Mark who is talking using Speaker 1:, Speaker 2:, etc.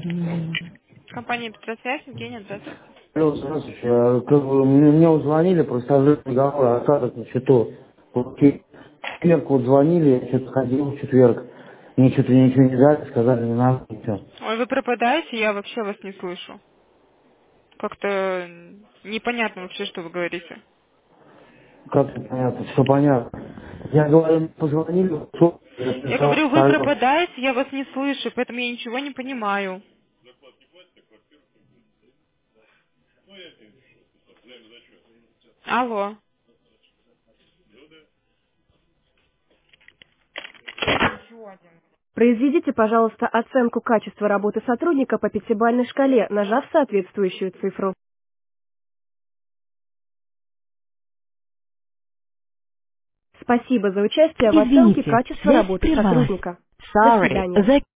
Speaker 1: Компания Петросвязь, Евгения, здравствуйте.
Speaker 2: Алло, здравствуйте. Как бы мне вот звонили, просто разговор, остаток на счету. Вот в четверг вот звонили, я что-то ходил в четверг. Мне что-то ничего не дали, сказали, не надо, ничего.
Speaker 1: Ой, вы пропадаете, я вообще вас не слышу. Как-то непонятно вообще, что вы говорите.
Speaker 2: Как-то понятно, все понятно. Я говорю, позвонили, что я
Speaker 1: Я
Speaker 2: написал,
Speaker 1: говорю, вы
Speaker 2: сказал.
Speaker 1: пропадаете, я вас не слышу, поэтому я ничего не понимаю. Алло.
Speaker 3: Произведите, пожалуйста, оценку качества работы сотрудника по пятибалльной шкале, нажав соответствующую цифру. Спасибо за участие в оценке
Speaker 4: Извините,
Speaker 3: качества
Speaker 4: связь
Speaker 3: работы
Speaker 4: прервалась.
Speaker 3: сотрудника. До
Speaker 4: Sorry,
Speaker 3: свидания.
Speaker 4: the